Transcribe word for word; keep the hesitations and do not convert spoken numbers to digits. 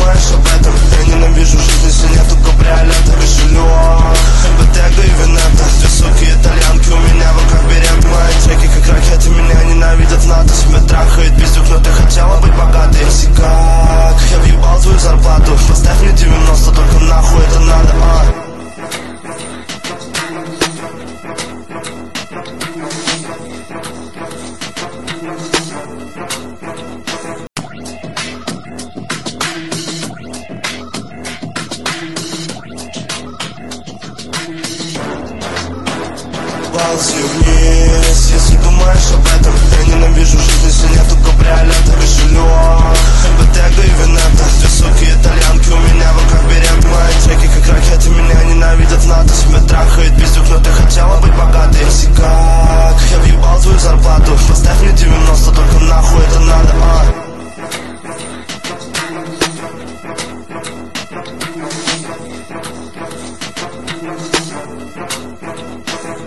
думаешь об этом? Я ненавижу жизнь, если нету кабриолета. Кошелек, Bottega и Венета. Две суки итальянки у меня в руках берем. Мои треки как ракеты, меня ненавидят НАТО. Себя трахает пиздюк, но ты хотела быть богатой. Если как, я въебал твою зарплату. Поставь мне девяносто, только нахуй это надо, а. Ползи вниз, если думаешь об этом. Я ненавижу жизнь, если нету кабриолета. Кошелек, Bottega и Венета. Две суки итальянки у меня в руках берем. Мои треки как ракеты, меня ненавидят.